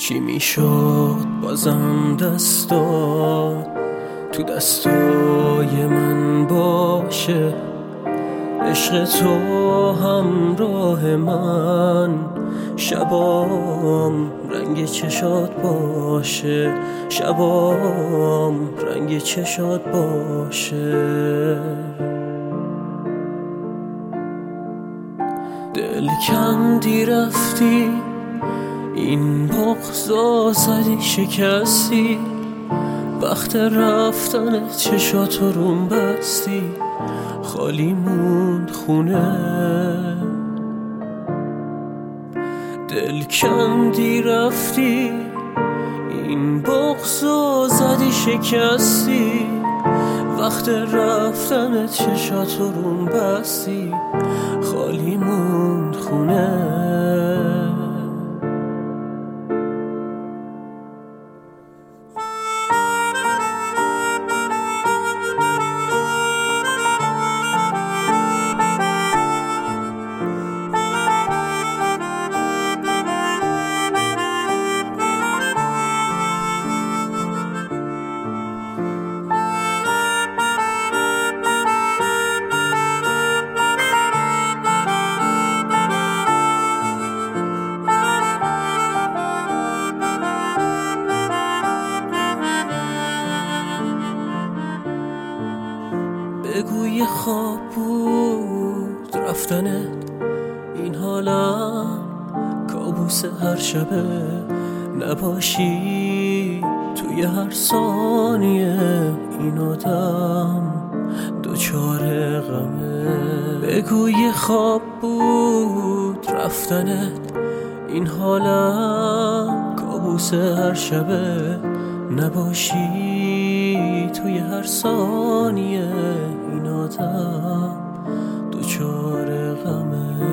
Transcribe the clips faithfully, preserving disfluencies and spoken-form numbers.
چی میشد بازم دستات تو دستای من باشه، عشق تو همراه من، شبام رنگ چشات باشه، شبام رنگ چشات باشه. دل کندی رفتی، این بغضا زدی شکستی، وقت رفتن چشاتو روم بستی، خالی موند خونه. دل کندی رفتی، این بغضا زدی شکستی، وقت رفتن چشاتو روم بستی، خالی موند خونه. بگو یه خواب بود رفتنت، این حالم کابوس هر شبه، نباشی توی هر ثانیه این آدم دوچار غمه. بگو یه خواب بود رفتنت، این حالم کابوس هر شبه، نباشی توی هر ثانیه این آدم دوچار غمه.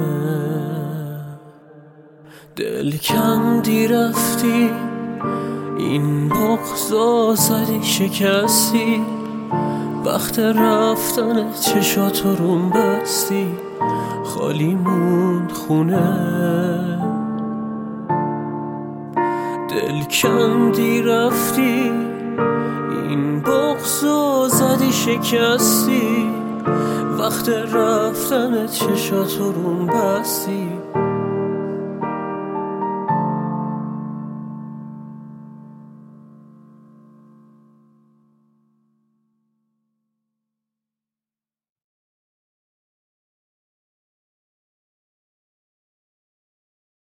دل کندی رفتی، این بغضا زدی شکستی، وقت رفتن چشاتو روم بستی، خالی موند خونه. دل کندی رفتی، این بغضا زدی شکستی، وقت رفتن چشاتو روم بستی،